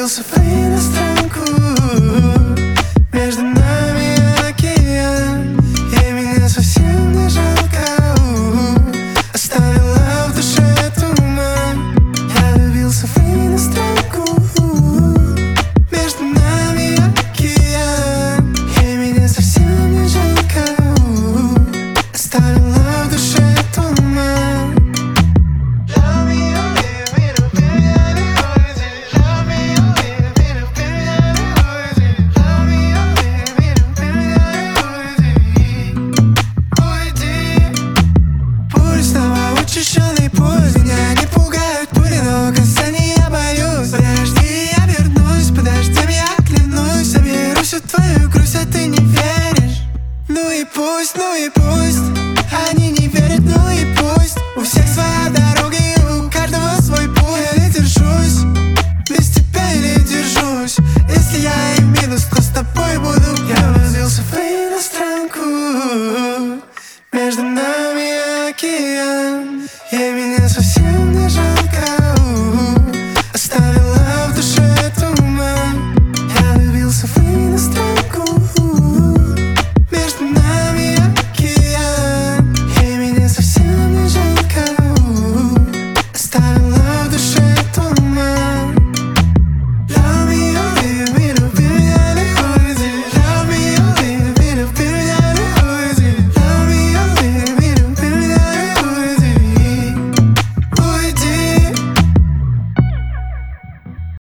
влюбился в иностранку. Между нами океан, и меня совсем не жалко. Оставила в душе туман. Я влюбился в иностранку. Между нами океан, и меня совсем не жалко. Оставила в душе туман. Очищенный пульс, меня не пугают пули, но касания я боюсь. Подожди, я вернусь, подождем, я клянусь. Соберусь в твою грусть, а ты не веришь. Ну и пусть они не верят, ну и пусть. У всех своя дорога и у каждого свой путь. Я не держусь, без тебя или держусь. Если я и минус, то с тобой буду. Я влюбился в иностранку. Между нами океан.